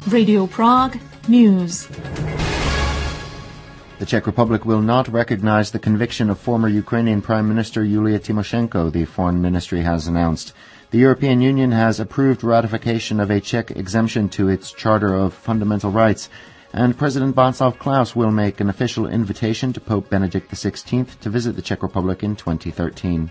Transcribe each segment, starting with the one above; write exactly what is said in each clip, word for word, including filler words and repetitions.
Radio Prague News. The Czech Republic will not recognize the conviction of former Ukrainian Prime Minister Yulia Tymoshenko, the Foreign Ministry has announced. The European Union has approved ratification of a Czech exemption to its Charter of Fundamental Rights, and President Václav Klaus will make an official invitation to Pope Benedict the sixteenth to visit the Czech Republic in twenty thirteen.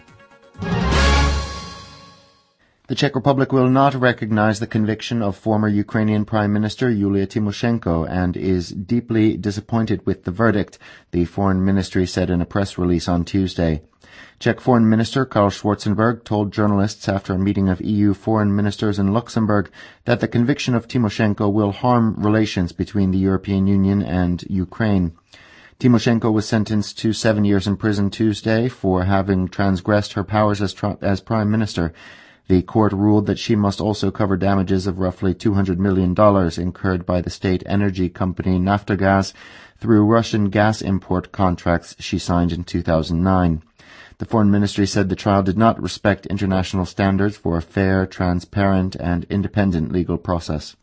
The Czech Republic will not recognize the conviction of former Ukrainian Prime Minister Yulia Tymoshenko and is deeply disappointed with the verdict, the Foreign Ministry said in a press release on Tuesday. Czech Foreign Minister Karl Schwarzenberg told journalists after a meeting of E U foreign ministers in Luxembourg that the conviction of Tymoshenko will harm relations between the European Union and Ukraine. Tymoshenko was sentenced to seven years in prison Tuesday for having transgressed her powers as, tri- as Prime Minister. The court ruled that she must also cover damages of roughly two hundred million dollars incurred by the state energy company Naftogaz through Russian gas import contracts she signed in two thousand nine. The Foreign Ministry said the trial did not respect international standards for a fair, transparent, and independent legal process.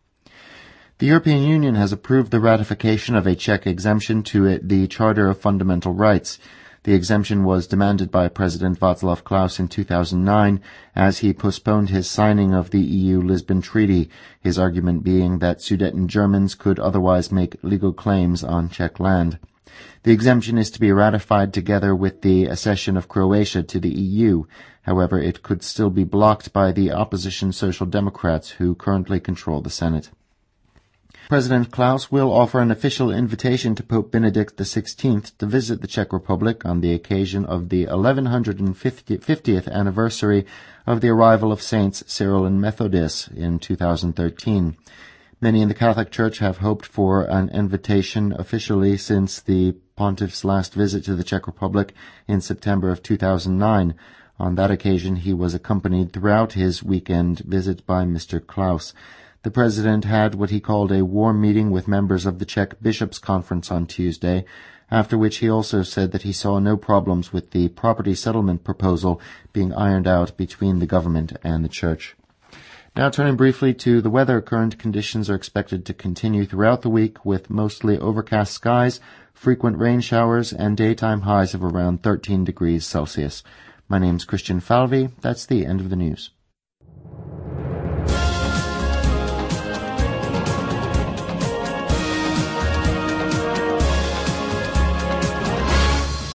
The European Union has approved the ratification of a Czech exemption to it, the Charter of Fundamental Rights. The exemption was demanded by President Václav Klaus in two thousand nine as he postponed his signing of the E U Lisbon Treaty, his argument being that Sudeten Germans could otherwise make legal claims on Czech land. The exemption is to be ratified together with the accession of Croatia to the E U. However, it could still be blocked by the opposition Social Democrats, who currently control the Senate. President Klaus will offer an official invitation to Pope Benedict the sixteenth to visit the Czech Republic on the occasion of the eleven fiftieth anniversary of the arrival of Saints Cyril and Methodius in two thousand thirteen. Many in the Catholic Church have hoped for an invitation officially since the Pontiff's last visit to the Czech Republic in September of two thousand nine. On that occasion, he was accompanied throughout his weekend visit by Mister Klaus. The President had what he called a warm meeting with members of the Czech Bishops' Conference on Tuesday, after which he also said that he saw no problems with the property settlement proposal being ironed out between the government and the Church. Now turning briefly to the weather, current conditions are expected to continue throughout the week with mostly overcast skies, frequent rain showers, and daytime highs of around thirteen degrees Celsius. My name's Christian Falvey. That's the end of the news.